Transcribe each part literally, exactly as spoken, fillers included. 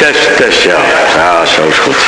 test, test, ja. Ja, zo is goed.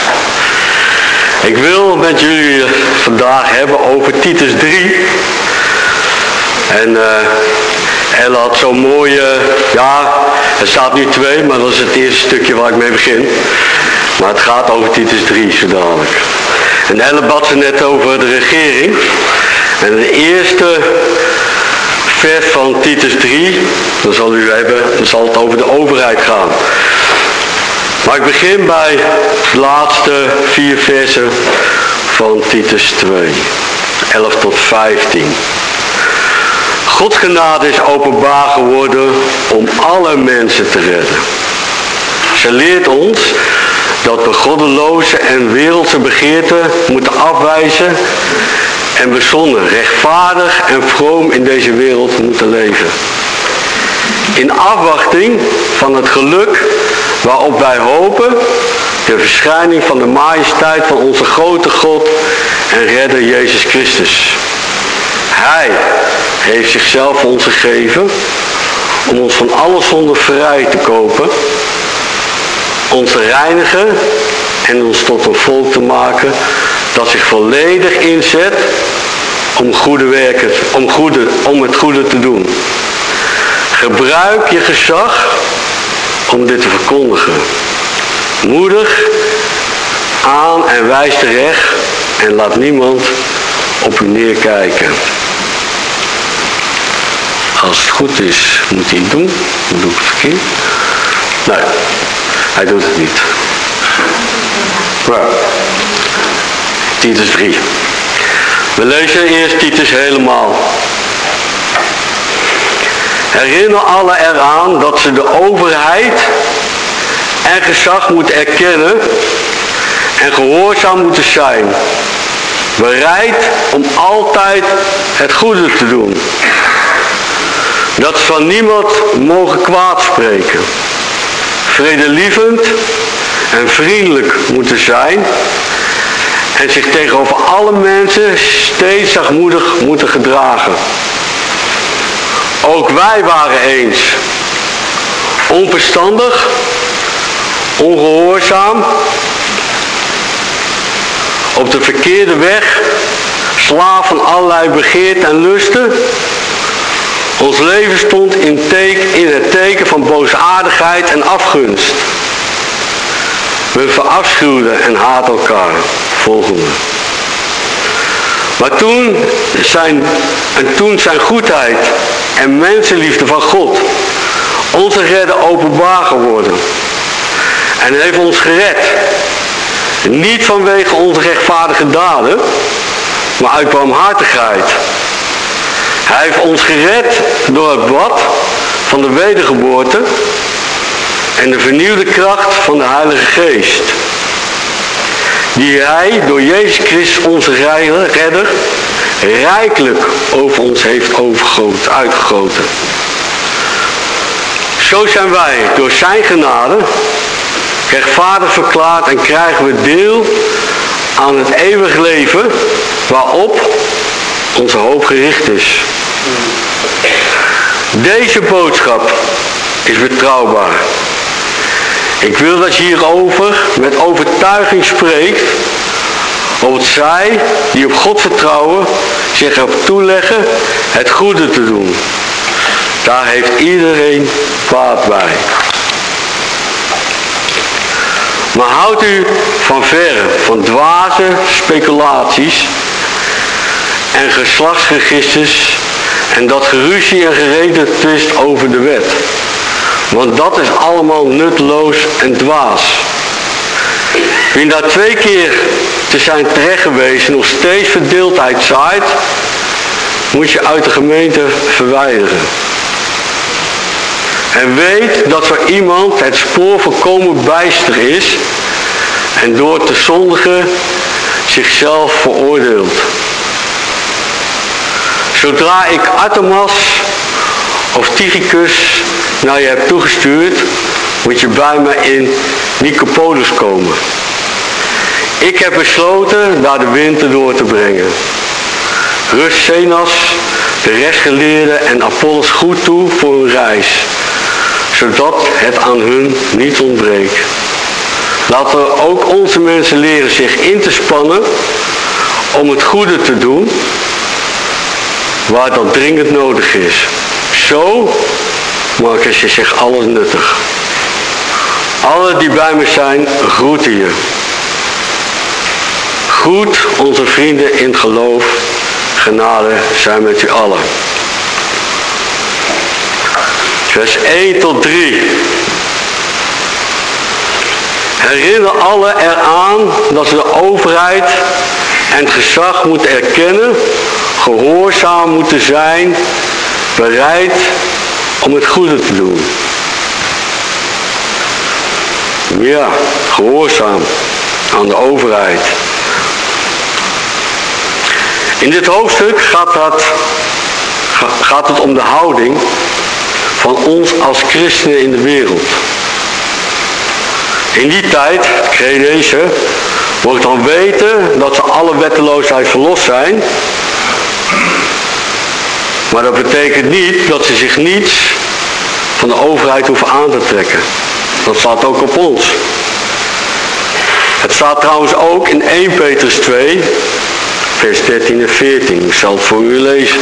Ik wil met jullie vandaag hebben over Titus drie. En uh, Ella had zo'n mooie, ja, er staat nu twee, maar dat is het eerste stukje waar ik mee begin. Maar het gaat over Titus drie, zo dadelijk. En Ella bad ze net over de regering. En de eerste vers van Titus drie, dan zal u hebben, dan zal het over de overheid gaan. Maar ik begin bij de laatste vier versen van Titus twee, elf tot vijftien. Gods genade is openbaar geworden om alle mensen te redden. Ze leert ons dat we goddeloze en wereldse begeerten moeten afwijzen en bezonnen, rechtvaardig en vroom in deze wereld moeten leven. In afwachting van het geluk waarop wij hopen, de verschijning van de majesteit van onze grote God en redder Jezus Christus. Hij heeft zichzelf voor ons gegeven om ons van alle zonde vrij te kopen, ons te reinigen en ons tot een volk te maken dat zich volledig inzet om goede werken, om, goede, om het goede te doen. Gebruik je gezag om dit te verkondigen. Moedig aan en wijs terecht en laat niemand op u neerkijken. Als het goed is, moet hij het doen. Dan doe ik het verkeerd. Nee, hij doet het niet. Nou, Titus drie. We lezen eerst Titus helemaal. Herinner alle eraan dat ze de overheid en gezag moeten erkennen en gehoorzaam moeten zijn. Bereid om altijd het goede te doen. Dat ze van niemand mogen kwaad spreken. Vredelievend en vriendelijk moeten zijn. En zich tegenover alle mensen steeds zachtmoedig moeten gedragen. Ook wij waren eens onverstandig, ongehoorzaam, op de verkeerde weg, slaaf van allerlei begeerten en lusten. Ons leven stond in, teken, in het teken van boosaardigheid en afgunst. We verafschuwden en haatten elkaar. Volgende. Maar toen zijn, en toen zijn goedheid en mensenliefde van God, onze redder, openbaar geworden. En hij heeft ons gered. Niet vanwege onze rechtvaardige daden, maar uit barmhartigheid. Hij heeft ons gered door het bad van de wedergeboorte en de vernieuwde kracht van de Heilige Geest. Die hij door Jezus Christus, onze redder, rijkelijk over ons heeft overgoten, uitgegoten. Zo zijn wij door zijn genade rechtvaardig verklaard en krijgen we deel aan het eeuwig leven waarop onze hoop gericht is. Deze boodschap is betrouwbaar. Ik wil dat je hierover met overtuiging spreekt, opdat zij die op God vertrouwen zich erop toeleggen het goede te doen. Daar heeft iedereen baat bij. Maar houd u van verre van dwaze speculaties en geslachtsregisters en dat geruzie en geredetwist over de wet. Want dat is allemaal nutteloos en dwaas. Wie na twee keer te zijn terecht geweest nog steeds verdeeldheid zaait, moet je uit de gemeente verwijderen. En weet dat voor iemand het spoor volkomen bijster is en door te zondigen zichzelf veroordeelt. Zodra ik Artemas of Tychicus naar je heb toegestuurd, moet je bij me in Nicopolis komen. Ik heb besloten daar de winter door te brengen. Rust Zenas, de rechtsgeleerden en Apollos goed toe voor hun reis, zodat het aan hun niet ontbreekt. Laten we ook onze mensen leren zich in te spannen om het goede te doen, waar dat dringend nodig is. Zo maken ze zich alles nuttig. Alle die bij me zijn, groeten je. Groet onze vrienden in het geloof. Genade zijn met u allen. Vers één tot drie. Herinner allen eraan dat ze de overheid en het gezag moeten erkennen, gehoorzaam moeten zijn, bereid om het goede te doen. Ja, gehoorzaam aan de overheid. In dit hoofdstuk gaat, dat, gaat het om de houding van ons als christenen in de wereld. In die tijd, kreeg deze, wordt dan weten dat ze alle wetteloosheid verlost zijn. Maar dat betekent niet dat ze zich niets van de overheid hoeven aan te trekken. Dat staat ook op ons. Het staat trouwens ook in eerste Petrus twee, vers dertien en veertien. Ik zal het voor u lezen.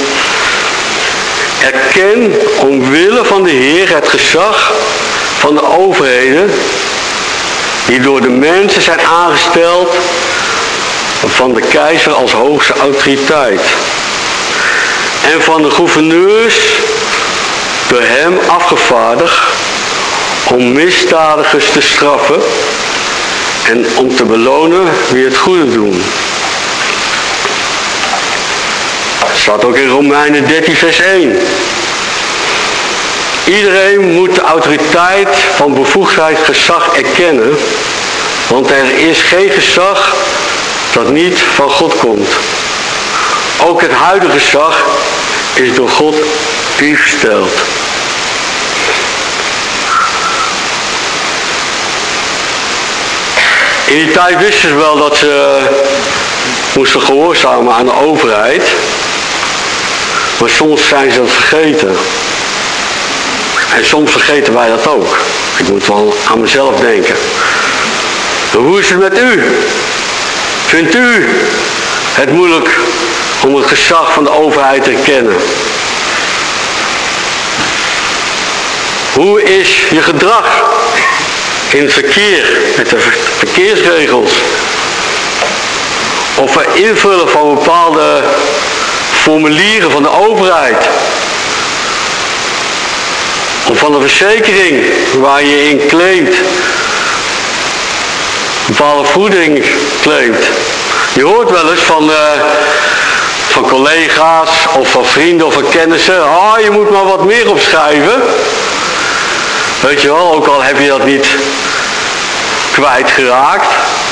Erken omwille van de Heer het gezag van de overheden die door de mensen zijn aangesteld van de keizer als hoogste autoriteit. En van de gouverneurs door hem afgevaardigd om misdadigers te straffen en om te belonen wie het goede doen. Het staat ook in Romeinen dertien vers één. Iedereen moet de autoriteit van bevoegdheid gezag erkennen, want er is geen gezag dat niet van God komt. Ook het huidige gezag is door God ingesteld. In die tijd wisten ze wel dat ze moesten gehoorzamen aan de overheid, maar soms zijn ze dat vergeten. En soms vergeten wij dat ook. Ik moet wel aan mezelf denken. Maar hoe is het met u? Vindt u het moeilijk om het gezag van de overheid te erkennen? Hoe is je gedrag in het verkeer, met de verkeersregels? Of het invullen van bepaalde formulieren van de overheid? Of van de verzekering waar je in claimt, bepaalde voeding claimt. Je hoort wel eens van, uh, van collega's of van vrienden of van kennissen, oh, je moet maar wat meer opschrijven. Weet je wel, ook al heb je dat niet kwijtgeraakt.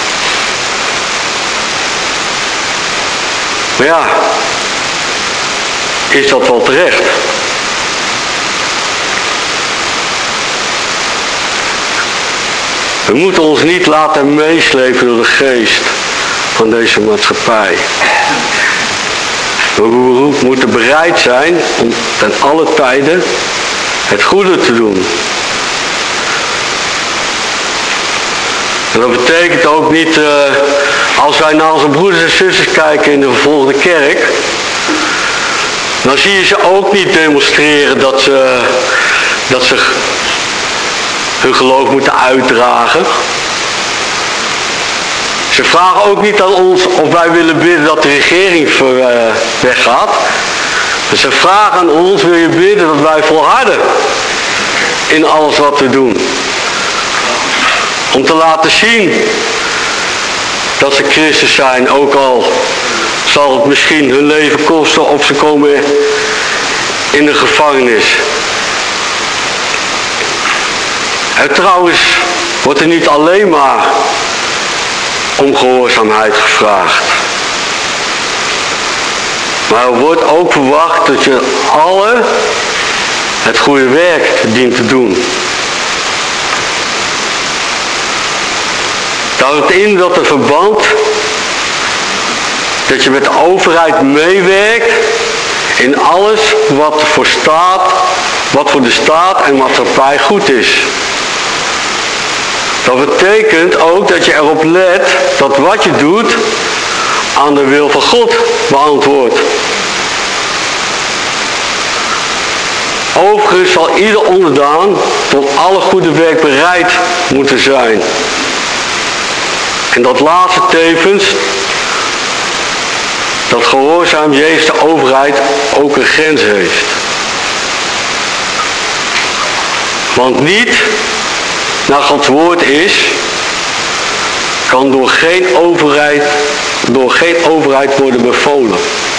Maar ja, is dat wel terecht? We moeten ons niet laten meeslepen door de geest van deze maatschappij. We moeten bereid zijn om ten alle tijden het goede te doen. En dat betekent ook niet, uh, als wij naar onze broeders en zusters kijken in de vervolgde kerk, dan zie je ze ook niet demonstreren dat ze, dat ze hun geloof moeten uitdragen. Ze vragen ook niet aan ons of wij willen bidden dat de regering ver, uh, weggaat. Dus ze vragen aan ons, wil je bidden dat wij volharden in alles wat we doen. Om te laten zien dat ze Christus zijn, ook al zal het misschien hun leven kosten of ze komen in de gevangenis. En trouwens wordt er niet alleen maar om gehoorzaamheid gevraagd. Maar er wordt ook verwacht dat je alle het goede werk dient te doen. Het houdt in dat het verband dat je met de overheid meewerkt in alles wat ervoor staat wat voor de staat en maatschappij goed is. Dat betekent ook dat je erop let dat wat je doet aan de wil van God beantwoordt. Overigens zal ieder onderdaan tot alle goede werk bereid moeten zijn. En dat laatste tevens, dat gehoorzaam Jezus de overheid ook een grens heeft. Want niet naar Gods woord is, kan door geen overheid, door geen overheid worden bevolen.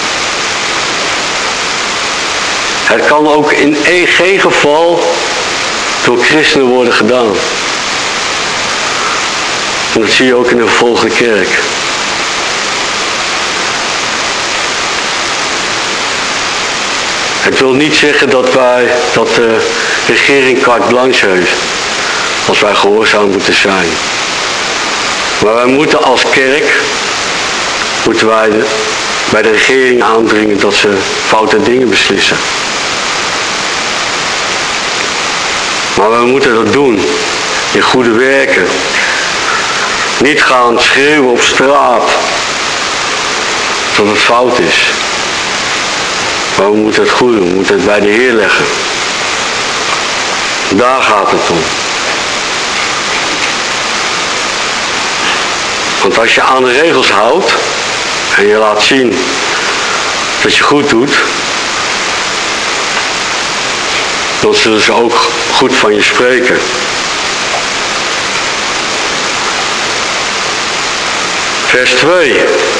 Het kan ook in geen geval door christenen worden gedaan. En dat zie je ook in de vervolgde kerk. Het wil niet zeggen dat wij, dat de regering carte blanche heeft. Als wij gehoorzaam moeten zijn. Maar wij moeten als kerk, moeten wij de, bij de regering aandringen dat ze foute dingen beslissen. Maar wij moeten dat doen. In goede werken. Niet gaan schreeuwen op straat. Dat het fout is. Maar we moeten het goed doen. We moeten het bij de Heer leggen. Daar gaat het om. Want als je aan de regels houdt. En je laat zien dat je goed doet. Dan zullen ze ook goed van je spreken. Vers twee.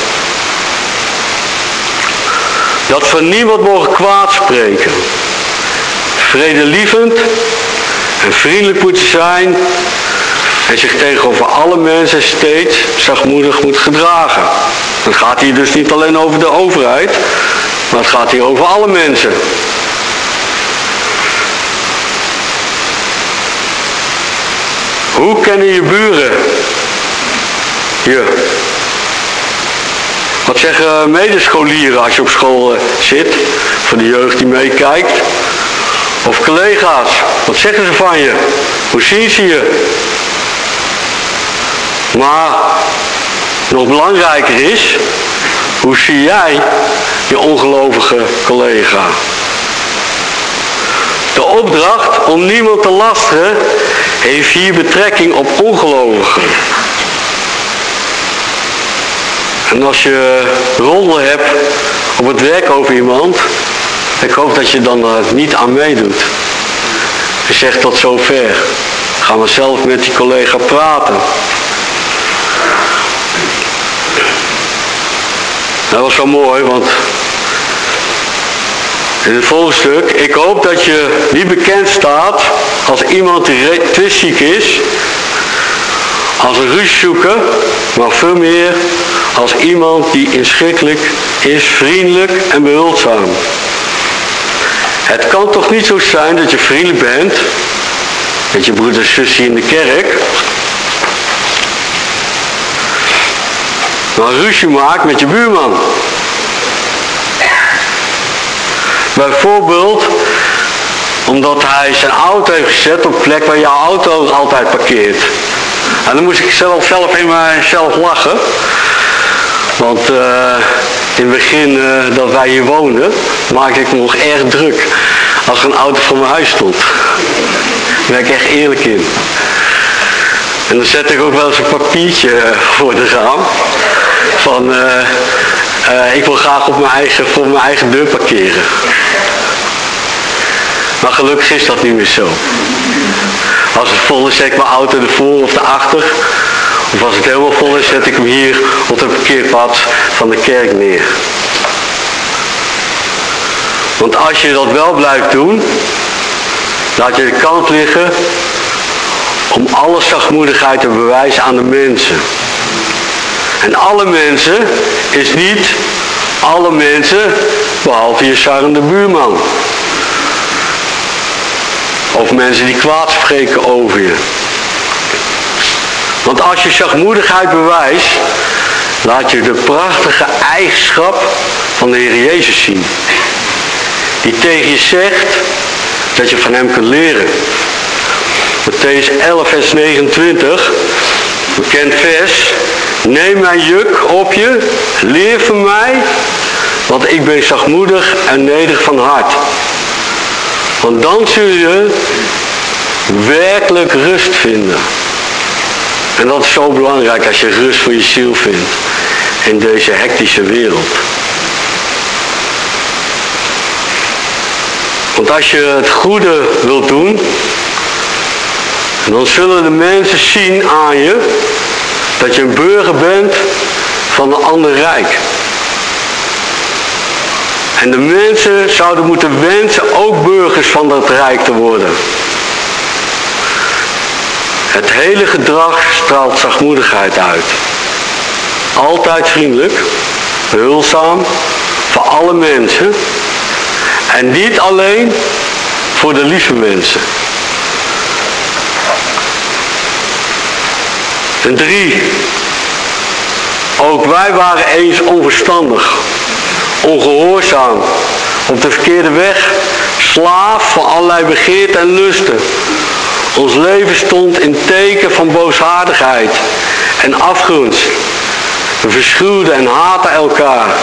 Dat van niemand mogen kwaad spreken. Vredelievend en vriendelijk moeten zijn. En zich tegenover alle mensen steeds zachtmoedig moet gedragen. Het gaat hier dus niet alleen over de overheid. Maar het gaat hier over alle mensen. Hoe kennen je buren je? Wat zeggen medescholieren als je op school zit? Voor de jeugd die meekijkt. Of collega's. Wat zeggen ze van je? Hoe zien ze je? Maar nog belangrijker is, hoe zie jij je ongelovige collega? De opdracht om niemand te lasteren heeft hier betrekking op ongelovigen. En als je roddelen hebt op het werk over iemand, ik hoop dat je dan er niet aan meedoet. Je zegt tot zover. Gaan we zelf met die collega praten. Dat was wel mooi, want in het volgende stuk, ik hoop dat je niet bekend staat als iemand die twistziek is, als een ruziezoeker, maar veel meer als iemand die inschikkelijk is, vriendelijk en behulpzaam. Het kan toch niet zo zijn dat je vriendelijk bent met je broeder en zusje in de kerk, maar ruzie maakt met je buurman. Bijvoorbeeld omdat hij zijn auto heeft gezet op een plek waar jouw auto altijd parkeert. En dan moest ik zelf, zelf in mijzelf lachen. Want uh, in het begin uh, dat wij hier woonden, maakte ik me nog erg druk als er een auto voor mijn huis stond. Daar ben ik echt eerlijk in. En dan zette ik ook wel eens een papiertje voor de raam. Van, uh, uh, ik wil graag op mijn eigen, voor mijn eigen deur parkeren. Maar gelukkig is dat niet meer zo. Als het vol is, zet ik mijn auto ervoor of erachter. Of als het helemaal vol is, zet ik hem hier op de parkeerplaats van de kerk neer. Want als je dat wel blijft doen, laat je de kans liggen om alle zachtmoedigheid te bewijzen aan de mensen. En alle mensen is niet alle mensen, behalve je sarrende buurman. Of mensen die kwaad spreken over je. Want als je zachtmoedigheid bewijst, laat je de prachtige eigenschap van de Heer Jezus zien. Die tegen je zegt dat je van hem kunt leren. Mattheüs elf vers negenentwintig, bekend vers. Neem mijn juk op je, leer van mij, want ik ben zachtmoedig en nederig van hart. Want dan zul je werkelijk rust vinden. En dat is zo belangrijk als je rust voor je ziel vindt in deze hectische wereld. Want als je het goede wilt doen, dan zullen de mensen zien aan je dat je een burger bent van een ander rijk. En de mensen zouden moeten wensen ook burgers van dat rijk te worden. Het hele gedrag straalt zachtmoedigheid uit. Altijd vriendelijk, behulpzaam, voor alle mensen. En niet alleen voor de lieve mensen. Ten drie. Ook wij waren eens onverstandig, ongehoorzaam, op de verkeerde weg, slaaf van allerlei begeerten en lusten. Ons leven stond in teken van booshartigheid en afgunst. We verschuwden en haatten elkaar.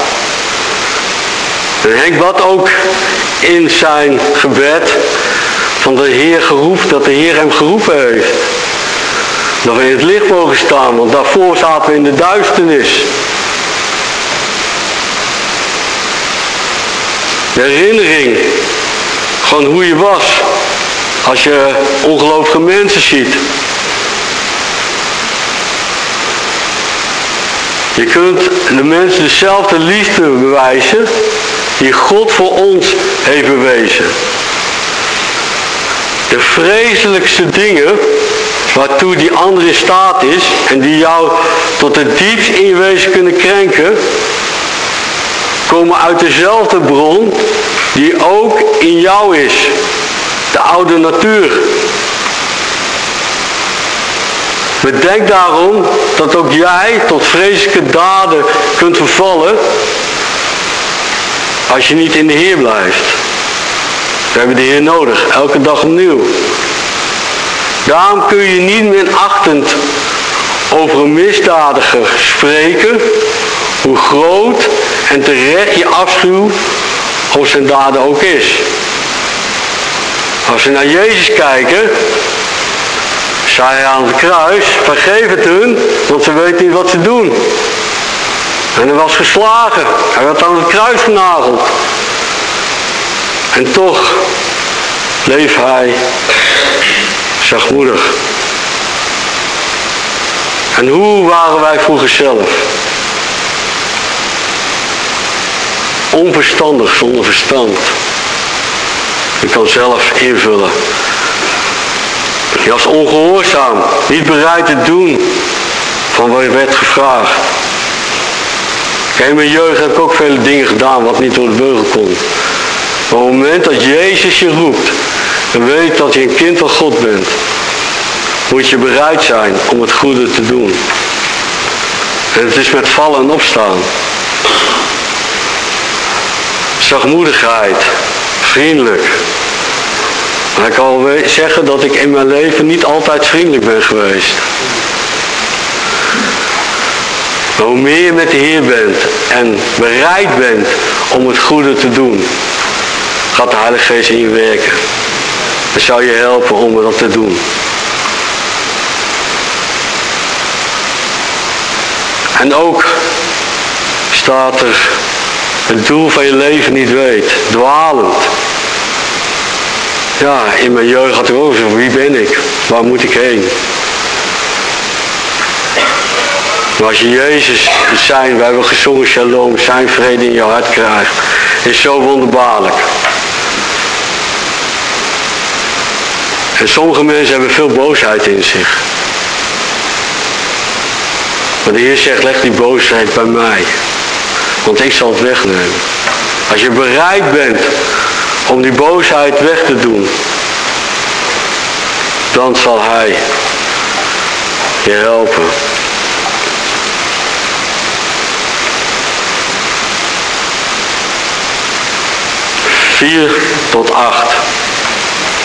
En Henk bad ook in zijn gebed van de Heer geroepen, dat de Heer hem geroepen heeft. Dat we in het licht mogen staan, want daarvoor zaten we in de duisternis. De herinnering van hoe je was als je ongelovige mensen ziet. Je kunt de mensen dezelfde liefde bewijzen die God voor ons heeft bewezen. De vreselijkste dingen waartoe die ander in staat is en die jou tot het diepst in je wezen kunnen krenken, komen uit dezelfde bron die ook in jou is. De oude natuur. Bedenk daarom dat ook jij tot vreselijke daden kunt vervallen als je niet in de Heer blijft. We hebben de Heer nodig, elke dag opnieuw. Daarom kun je niet minachtend over een misdadiger spreken, hoe groot en terecht je afschuw over zijn daden ook is. Als we naar Jezus kijken, zei hij aan het kruis, vergeef het hun, want ze weten niet wat ze doen. En hij was geslagen, hij werd aan het kruis genageld. En toch bleef hij zachtmoedig. En hoe waren wij vroeger zelf? Onverstandig, zonder verstand. Je kan zelf invullen. Je was ongehoorzaam, niet bereid te doen van wat je werd gevraagd. Kijk, in mijn jeugd heb ik ook vele dingen gedaan wat niet door de beugel kon. Maar op het moment dat Jezus je roept en weet dat je een kind van God bent, moet je bereid zijn om het goede te doen. En het is met vallen en opstaan. Zachtmoedigheid, vriendelijk. Maar ik kan wel zeggen dat ik in mijn leven niet altijd vriendelijk ben geweest. Maar hoe meer je met de Heer bent en bereid bent om het goede te doen, gaat de Heilige Geest in je werken. Dan zal je helpen om dat te doen. En ook staat er het doel van je leven niet weet, dwalend. Ja, in mijn jeugd had ik ook zo, wie ben ik? Waar moet ik heen? Maar als je Jezus zijn, we hebben gezongen shalom, zijn vrede in je hart krijgt, is zo wonderbaarlijk. En sommige mensen hebben veel boosheid in zich. Maar de Heer zegt, leg die boosheid bij mij. Want ik zal het wegnemen. Als je bereid bent om die boosheid weg te doen, dan zal Hij je helpen. vier tot acht.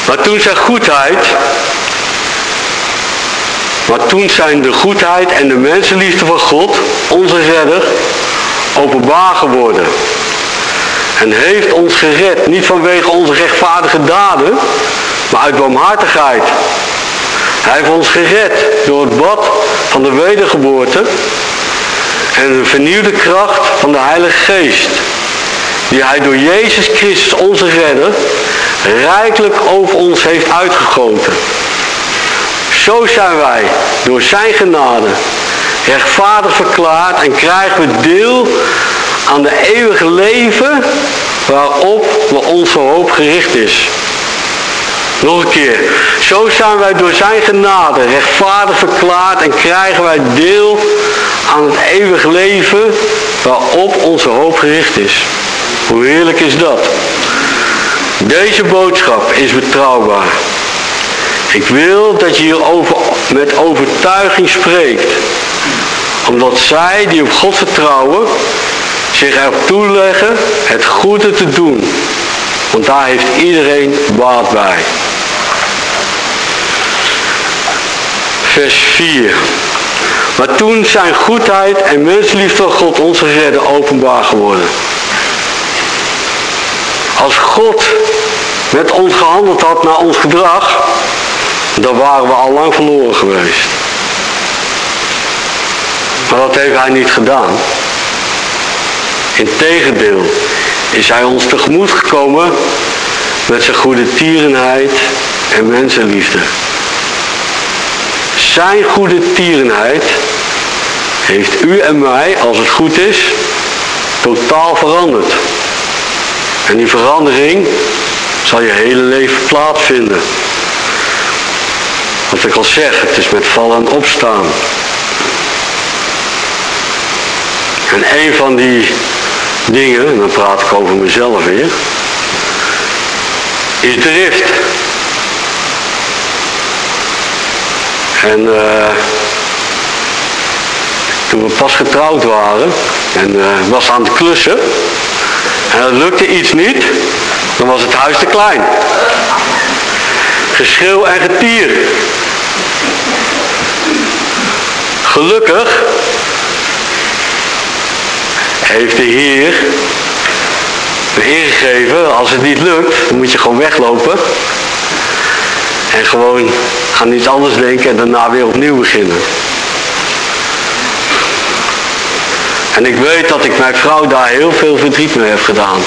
Maar toen zijn goedheid, maar toen zijn de goedheid en de mensenliefde van God, onze redder, openbaar geworden. En heeft ons gered, niet vanwege onze rechtvaardige daden, maar uit barmhartigheid. Hij heeft ons gered door het bad van de wedergeboorte en de vernieuwde kracht van de Heilige Geest, die hij door Jezus Christus, onze redder, rijkelijk over ons heeft uitgegoten. Zo zijn wij door zijn genade rechtvaardig verklaard en krijgen we deel aan de eeuwige leven waarop onze hoop gericht is. Nog een keer. Zo zijn wij door zijn genade rechtvaardig verklaard en krijgen wij deel aan het eeuwige leven waarop onze hoop gericht is. Hoe heerlijk is dat? Deze boodschap is betrouwbaar. Ik wil dat je hierover met overtuiging spreekt. Omdat zij die op God vertrouwen zich erop toeleggen het goede te doen. Want daar heeft iedereen baat bij. Vers vier. Maar toen zijn goedheid en mensliefde van God onze redder openbaar geworden. Als God met ons gehandeld had naar ons gedrag, dan waren we al lang verloren geweest. Maar dat heeft hij niet gedaan. Integendeel is hij ons tegemoet gekomen met zijn goede tierenheid en mensenliefde. Zijn goede tierenheid heeft u en mij, als het goed is, totaal veranderd. En die verandering zal je hele leven plaatsvinden. Wat ik al zeg, het is met vallen en opstaan. En een van die dingen, en dan praat ik over mezelf weer, is drift. En uh, toen we pas getrouwd waren en uh, was aan het klussen en dat lukte iets niet, dan was het huis te klein. Geschreeuw en getier. Gelukkig heeft de Heer me ingegeven, als het niet lukt, dan moet je gewoon weglopen. En gewoon aan iets anders denken en daarna weer opnieuw beginnen. En ik weet dat ik mijn vrouw daar heel veel verdriet mee heb gedaan.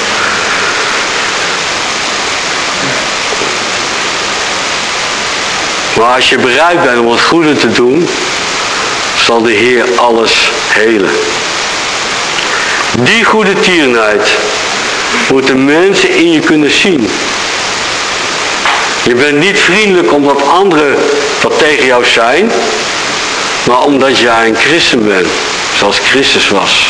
Maar als je bereid bent om het goede te doen, zal de Heer alles helen. Die goede tierenheid moeten mensen in je kunnen zien. Je bent niet vriendelijk omdat anderen wat tegen jou zijn, maar omdat jij een christen bent, zoals Christus was.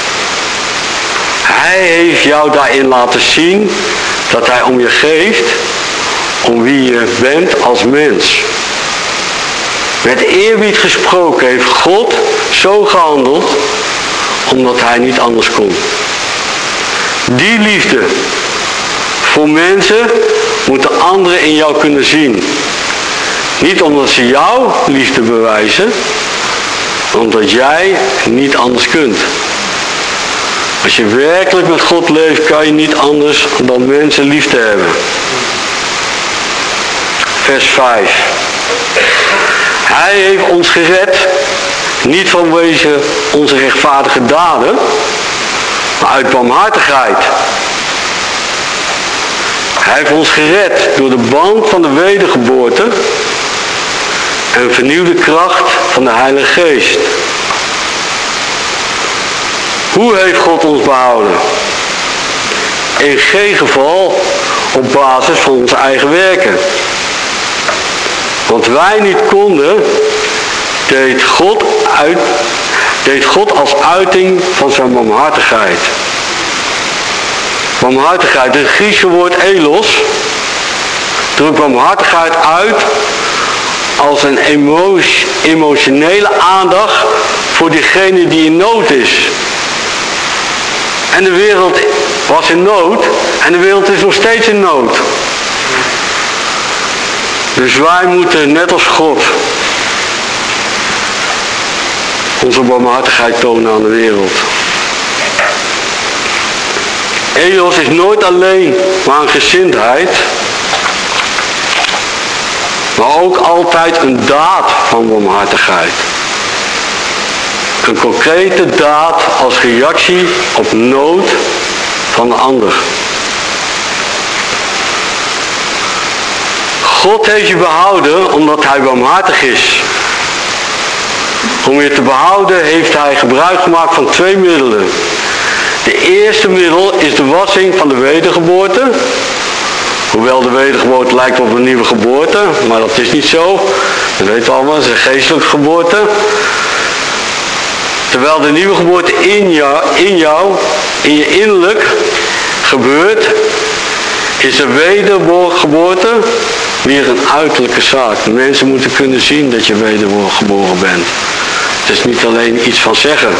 Hij heeft jou daarin laten zien dat hij om je geeft, om wie je bent als mens. Met eerbied gesproken heeft God zo gehandeld, omdat hij niet anders kon. Die liefde voor mensen moeten anderen in jou kunnen zien. Niet omdat ze jouw liefde bewijzen, maar omdat jij niet anders kunt. Als je werkelijk met God leeft, kan je niet anders dan mensen lief te hebben. Vers vijf. Hij heeft ons gered, niet vanwege onze rechtvaardige daden, maar uit barmhartigheid. Hij heeft ons gered door de band van de wedergeboorte en vernieuwde kracht van de Heilige Geest. Hoe heeft God ons behouden? In geen geval op basis van onze eigen werken. Want wij niet konden, deed God, uit, deed God als uiting van zijn barmhartigheid. Barmhartigheid, het Griekse woord elos, drukt barmhartigheid uit als een emotie, emotionele aandacht voor diegene die in nood is. En de wereld was in nood en de wereld is nog steeds in nood. Dus wij moeten net als God onze barmhartigheid tonen aan de wereld. Eos is nooit alleen maar een gezindheid, maar ook altijd een daad van barmhartigheid. Een concrete daad als reactie op nood van de ander. God heeft je behouden omdat hij barmhartig is. Om je te behouden heeft hij gebruik gemaakt van twee middelen. De eerste middel is de wassing van de wedergeboorte. Hoewel de wedergeboorte lijkt op een nieuwe geboorte, maar dat is niet zo. Dat weten we allemaal, het is een geestelijke geboorte. Terwijl de nieuwe geboorte in jou, in jou, in je innerlijk gebeurt, is de wedergeboorte weer een uiterlijke zaak. De mensen moeten kunnen zien dat je wedergeboren bent. Het is niet alleen iets van zeggen.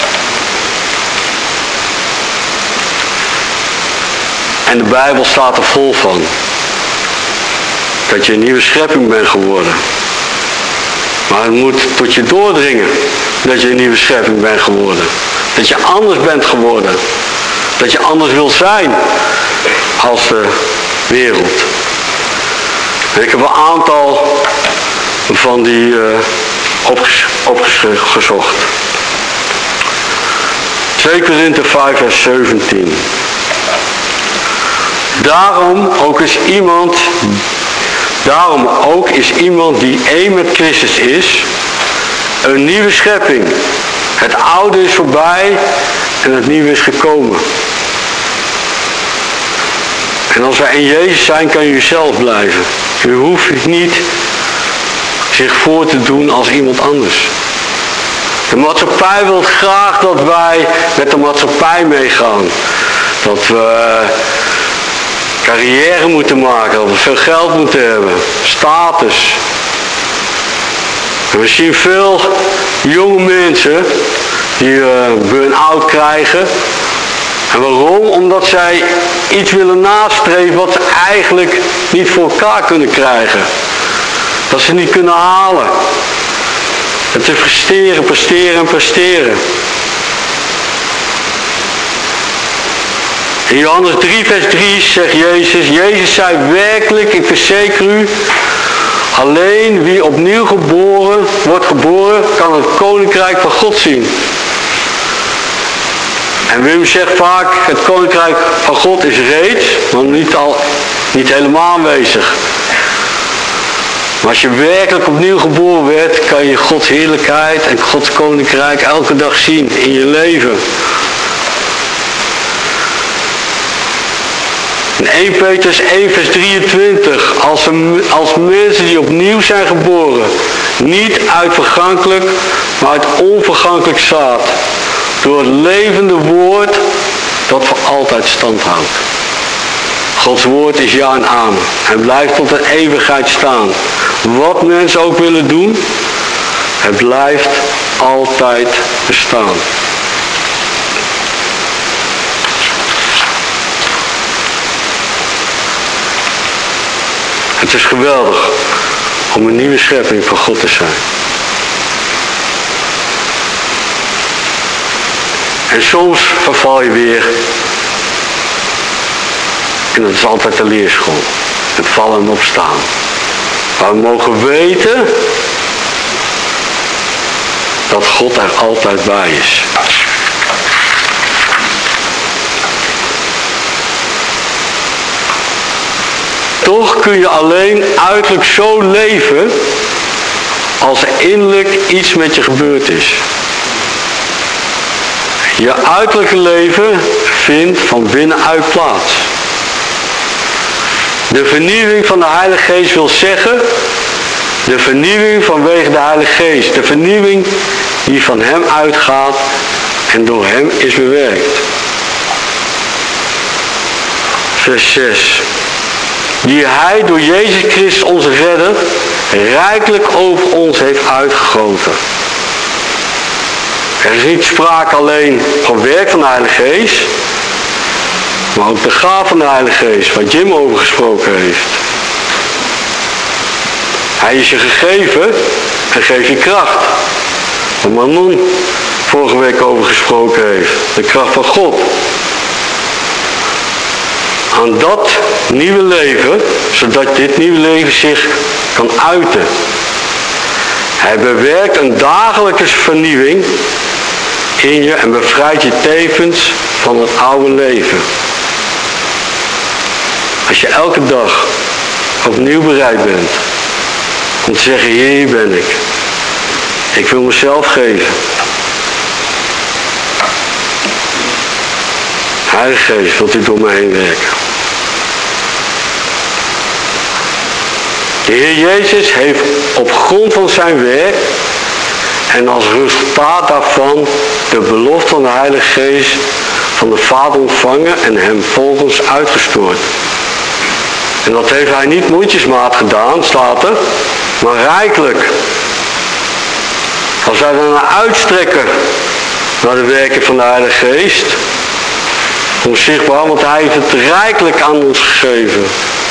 En de Bijbel staat er vol van. Dat je een nieuwe schepping bent geworden. Maar het moet tot je doordringen dat je een nieuwe schepping bent geworden. Dat je anders bent geworden. Dat je anders wilt zijn als de wereld. En ik heb een aantal van die uh, opges opgezocht. twee Korinthe vijf vers zeventien. Daarom ook is iemand, daarom ook is iemand die één met Christus is, een nieuwe schepping. Het oude is voorbij en het nieuwe is gekomen. En als wij in Jezus zijn, kan je zelf blijven. U hoeft niet zich voor te doen als iemand anders. De maatschappij wil graag dat wij met de maatschappij meegaan. Dat we carrière moeten maken, dat we veel geld moeten hebben, status. En we zien veel jonge mensen die uh, burn-out krijgen. En waarom? Omdat zij iets willen nastreven wat ze eigenlijk niet voor elkaar kunnen krijgen. Dat ze niet kunnen halen. Het is presteren, presteren en presteren. In Johannes drie vers drie zegt Jezus, Jezus zei werkelijk, ik verzeker u, alleen wie opnieuw geboren wordt geboren, kan het koninkrijk van God zien. En Wim zegt vaak, het koninkrijk van God is reeds, maar niet, al, niet helemaal aanwezig. Maar als je werkelijk opnieuw geboren werd, kan je Gods heerlijkheid en Gods koninkrijk elke dag zien in je leven. In eerste Petrus één vers drieëntwintig, als, een, als mensen die opnieuw zijn geboren, niet uit vergankelijk, maar uit onvergankelijk zaad, door het levende woord dat voor altijd stand houdt. Gods woord is ja en amen. En blijft tot de eeuwigheid staan. Wat mensen ook willen doen, het blijft altijd bestaan. Het is geweldig om een nieuwe schepping van God te zijn. En soms verval je weer. En dat is altijd de leerschool. Het vallen en opstaan. Maar we mogen weten dat God er altijd bij is. Toch kun je alleen uiterlijk zo leven als er innerlijk iets met je gebeurd is. Je uiterlijke leven vindt van binnenuit plaats. De vernieuwing van de Heilige Geest wil zeggen, de vernieuwing vanwege de Heilige Geest. De vernieuwing die van Hem uitgaat en door Hem is bewerkt. Vers zes. Die Hij door Jezus Christus onze redder rijkelijk over ons heeft uitgegoten. Er is niet sprake alleen van werk van de Heilige Geest, maar ook de gaaf van de Heilige Geest, waar Jim over gesproken heeft. Hij is je gegeven en geeft je kracht. Waar Manon vorige week over gesproken heeft. De kracht van God. Aan dat nieuwe leven, zodat dit nieuwe leven zich kan uiten. Hij bewerkt een dagelijkse vernieuwing in je en bevrijdt je tevens van het oude leven. Als je elke dag opnieuw bereid bent om te zeggen, Heer, hier ben ik. Ik wil mezelf geven. Heilige Geest, wilt u door mij heen werken. De Heer Jezus heeft op grond van zijn werk en als resultaat daarvan de belofte van de Heilige Geest van de Vader ontvangen en hem volgens uitgestort. En dat heeft hij niet mondjesmaat gedaan, staat er, maar rijkelijk. Als wij daarna uitstrekken naar de werken van de Heilige Geest, onzichtbaar, want hij heeft het rijkelijk aan ons gegeven.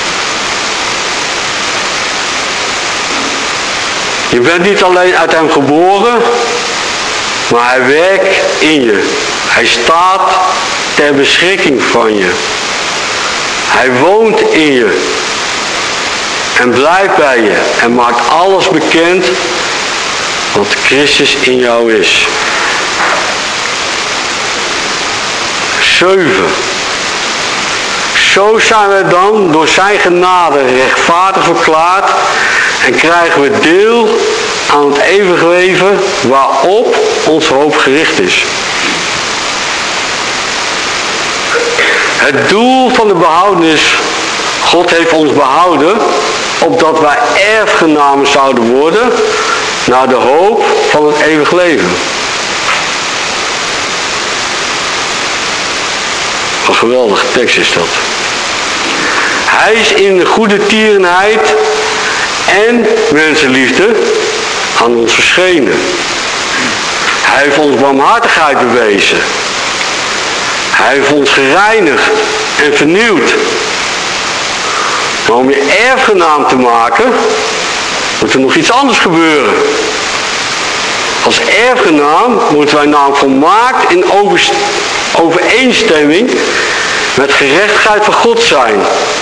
Je bent niet alleen uit hem geboren, maar hij werkt in je. Hij staat ter beschikking van je. Hij woont in je. En blijft bij je. En maakt alles bekend wat Christus in jou is. Zeven. Zo zijn we dan door zijn genade rechtvaardig verklaard en krijgen we deel aan het eeuwige leven waarop onze hoop gericht is. Het doel van de behoudenis, God heeft ons behouden, opdat wij erfgenamen zouden worden naar de hoop van het eeuwig leven. Een geweldige tekst is dat. Hij is in de goede tierenheid en mensenliefde aan ons verschenen. Hij heeft ons barmhartigheid bewezen. Hij heeft ons gereinigd en vernieuwd. Maar om je erfgenaam te maken, moet er nog iets anders gebeuren. Als erfgenaam moeten wij namelijk volmaakt in overeenstemming met gerechtigheid van God zijn.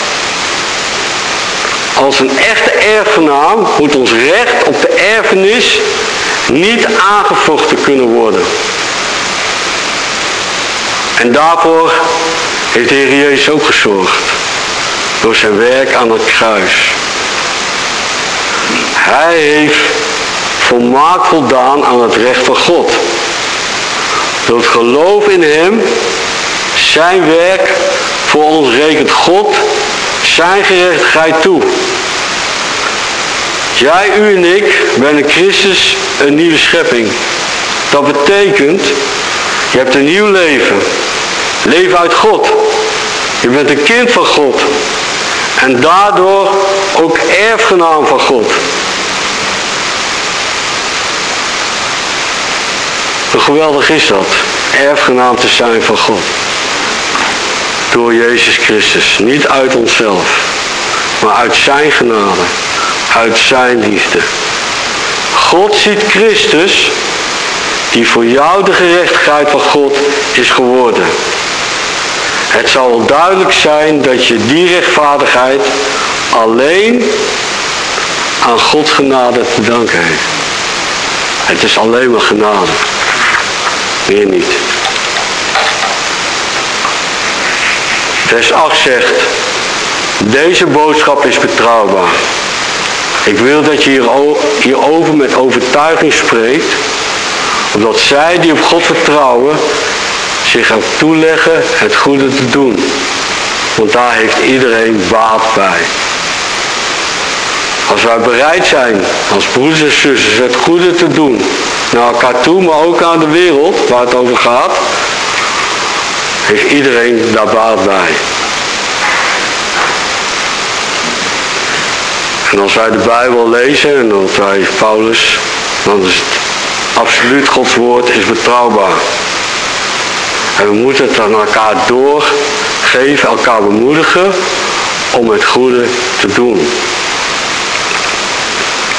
Als een echte erfgenaam moet ons recht op de erfenis niet aangevochten kunnen worden. En daarvoor heeft de Heer Jezus ook gezorgd. Door zijn werk aan het kruis. Hij heeft volmaakt voldaan aan het recht van God. Door het geloof in hem, zijn werk voor ons rekent God zijn gerechtigheid toe. Jij, u en ik ben in Christus een nieuwe schepping. Dat betekent, je hebt een nieuw leven. Leven uit God. Je bent een kind van God. En daardoor ook erfgenaam van God. Hoe geweldig is dat? Erfgenaam te zijn van God. Door Jezus Christus. Niet uit onszelf. Maar uit zijn genade. Uit zijn liefde. God ziet Christus, die voor jou de gerechtigheid van God is geworden. Het zal wel duidelijk zijn dat je die rechtvaardigheid alleen aan Gods genade te danken heeft. Het is alleen maar genade. Meer niet. Vers acht zegt, deze boodschap is betrouwbaar. Ik wil dat je hierover met overtuiging spreekt, omdat zij die op God vertrouwen zich gaan toeleggen het goede te doen. Want daar heeft iedereen baat bij. Als wij bereid zijn als broeders en zusters het goede te doen, naar elkaar toe, maar ook aan de wereld waar het over gaat, heeft iedereen daar baat bij. En als wij de Bijbel lezen en als wij Paulus, dan is het absoluut Gods woord is betrouwbaar. En we moeten het aan elkaar doorgeven, elkaar bemoedigen om het goede te doen.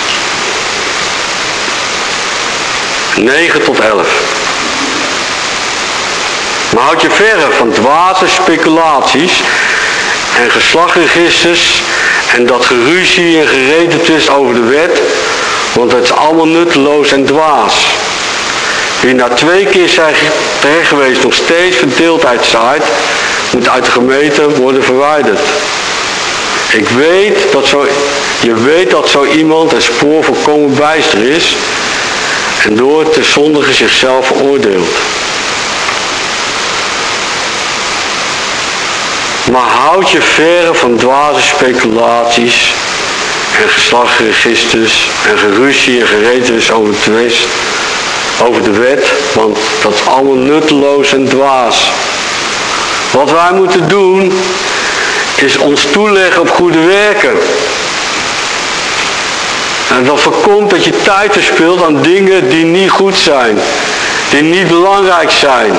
negen tot elf. Maar houd je verre van dwaze speculaties en geslachtregisters en dat geruzie en geredetwist over de wet, want het is allemaal nutteloos en dwaas. Wie na twee keer zijn terecht geweest nog steeds verdeeldheid zaait, moet uit de gemeente worden verwijderd. Ik weet dat zo, je weet dat zo iemand het spoor volkomen bijster is en door te zondigen zichzelf veroordeelt. Maar houd je verre van dwaze speculaties en geslachtsregisters en geruzie en geredetwist over twist, over de wet, want dat is allemaal nutteloos en dwaas. Wat wij moeten doen, is ons toeleggen op goede werken. En dat voorkomt dat je tijd verspilt aan dingen die niet goed zijn, die niet belangrijk zijn.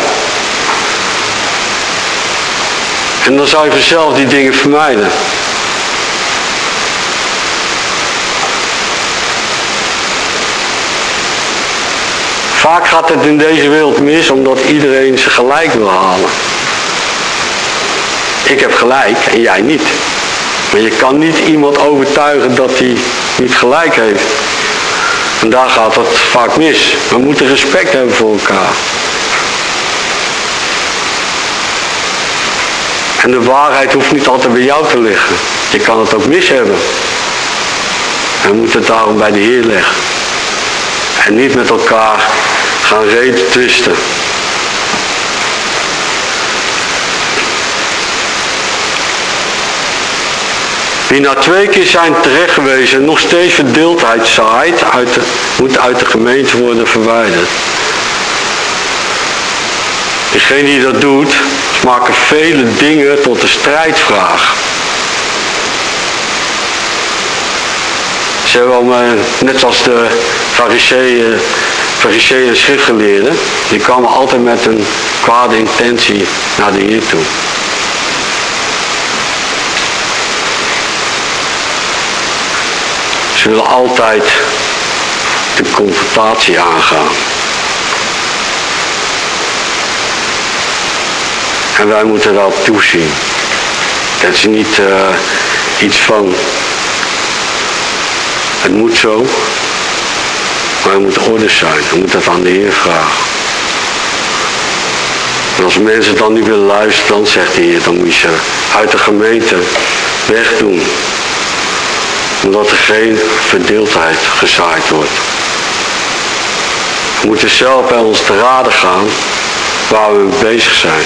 En dan zou je vanzelf die dingen vermijden. Vaak gaat het in deze wereld mis omdat iedereen zijn gelijk wil halen. Ik heb gelijk en jij niet. Maar je kan niet iemand overtuigen dat hij niet gelijk heeft. En daar gaat het vaak mis. We moeten respect hebben voor elkaar. En de waarheid hoeft niet altijd bij jou te liggen. Je kan het ook mis hebben. En we moeten het daarom bij de Heer leggen. En niet met elkaar gaan reden twisten. Wie na twee keer zijn terecht geweest en nog steeds verdeeldheid zaait, uit de, moet uit de gemeente worden verwijderd. Degene die dat doet, maken vele dingen tot een strijdvraag. Ze hebben al, net zoals de fariseeën, fariseeën en schriftgeleerden, die kwamen altijd met een kwade intentie naar de Heer toe. Ze willen altijd de confrontatie aangaan. En wij moeten daarop toezien. Het is niet uh, iets van, het moet zo, maar er moet orde zijn. We moeten het aan de Heer vragen. En als mensen dan niet willen luisteren, dan zegt de Heer, dan moet je ze uit de gemeente wegdoen. Omdat er geen verdeeldheid gezaaid wordt. We moeten zelf bij ons te raden gaan waar we mee bezig zijn.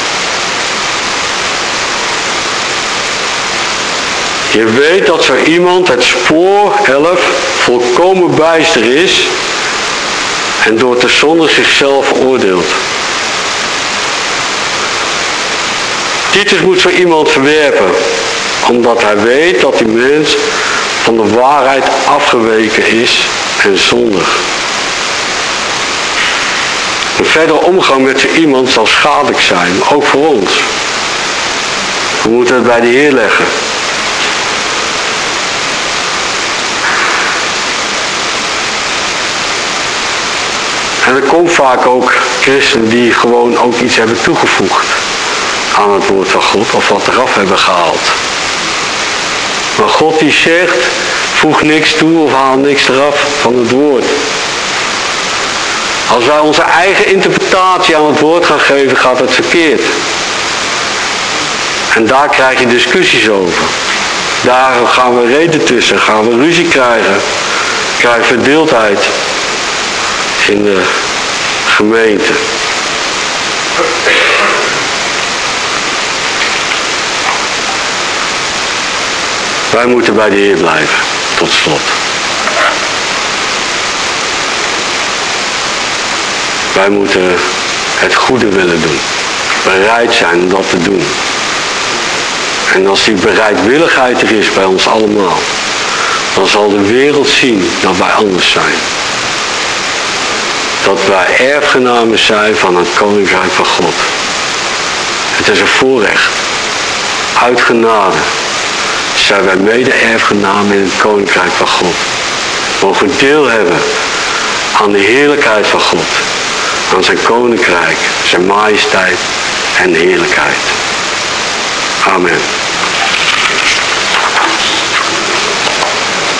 Je weet dat zo iemand het spoor elf volkomen bijster is en door te zonde zichzelf veroordeelt. Titus moet zo iemand verwerpen, omdat hij weet dat die mens van de waarheid afgeweken is en zondig. Een verdere omgang met zo iemand zal schadelijk zijn, ook voor ons. We moeten het bij de Heer leggen. En er komt vaak ook christenen die gewoon ook iets hebben toegevoegd aan het woord van God, of wat eraf hebben gehaald. Maar God die zegt, voeg niks toe of haal niks eraf van het woord. Als wij onze eigen interpretatie aan het woord gaan geven, gaat het verkeerd. En daar krijg je discussies over. Daar gaan we reden tussen, gaan we ruzie krijgen, krijgen verdeeldheid in de gemeente. Wij moeten bij de Heer blijven, tot slot. Wij moeten het goede willen doen. Bereid zijn om dat te doen. En als die bereidwilligheid er is bij ons allemaal, dan zal de wereld zien dat wij anders zijn. Dat wij erfgenamen zijn van het Koninkrijk van God. Het is een voorrecht. Uit genade zijn wij mede-erfgenamen in het Koninkrijk van God. We mogen deel hebben aan de heerlijkheid van God. Aan zijn koninkrijk, zijn majesteit en heerlijkheid. Amen.